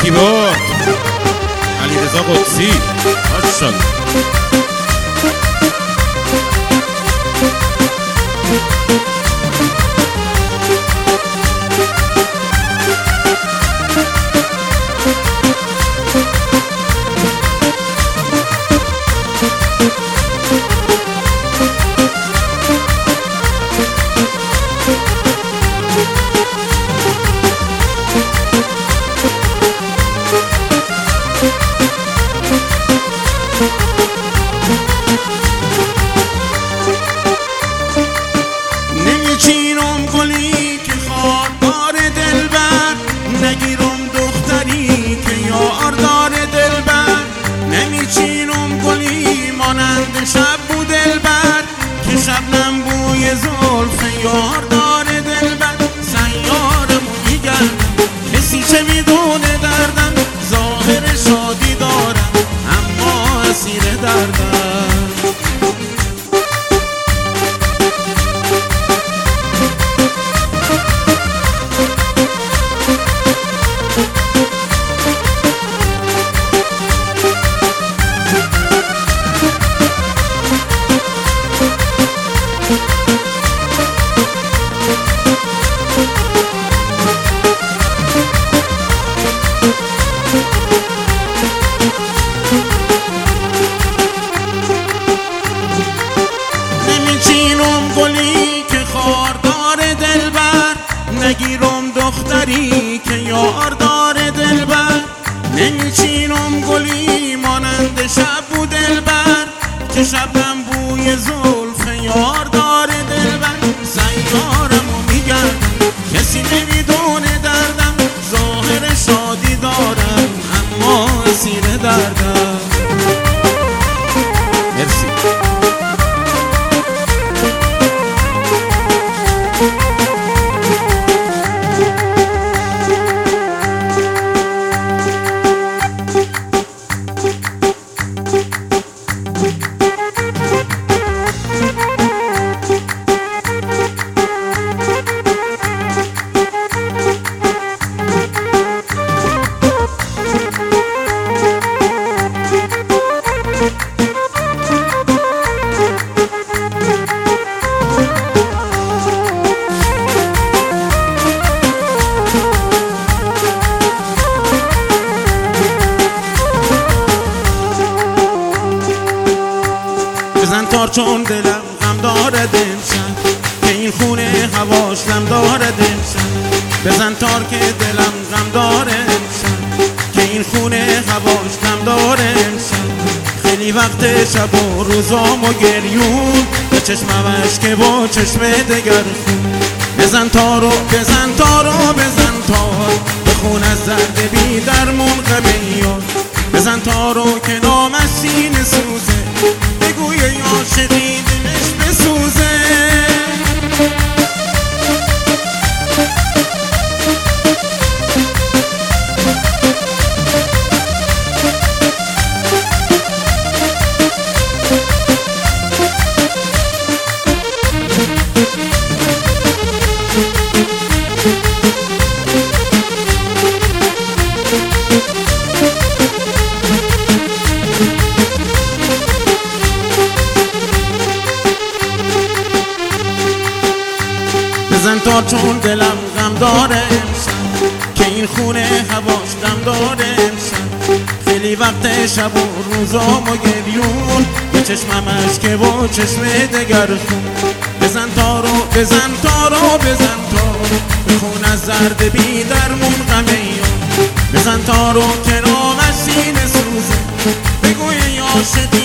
کیبورد علیرضا قدسی. ماشاءالله. نمیچینم گلی که خاردار دلبر، نگیرم دختری که یار دار دلبر. نمیچینم گلی مانند شب بو دلبر، که شبنم بوی زلف یار دار دلبر. سیارمو میگردم کسی چه میدونه دردم، ظاهر شادی دارم اما اسیر دردم. نمیچینم گلی که خاردار دلبر، نگیرم دختری که یار دار دلبر. نمیچینم گلی مانند شب بو دلبر، که شبنم بوی زلف یار دار دلبر. سیارمو میگردم کسی نمیدونه دردم، ظاهر شادی دارم اما اسیر دردم. مرسی. بزن تار چون دلم غم دارد امشب، که این خونه هواش لم دارد امشب. بزن تار که دلم غم داره امشب، که این خونه هواش لم داره امشب. خیلی وقت شب و روزام و گریون، به چشممش که با چشم دگر خون. بزن تارو بزن تارو بزن تار، بخون از درد بی درمون غم یار. بزن تارو که نامش سینه سوزه، بگوی عاشقی دلش بسوزه. بزن تار چون دلم غم داره امشب، که این خونه هواش دم داره امشب. خیلی وقت شب و روزام و گریون، به چشممش که با چشم دگر خون. بزن تارو بزن تارو بزن تارو، بخون از درد بی درمون غم یار. بزن تارو که نامش سینه سوزه، بگوی عاشقی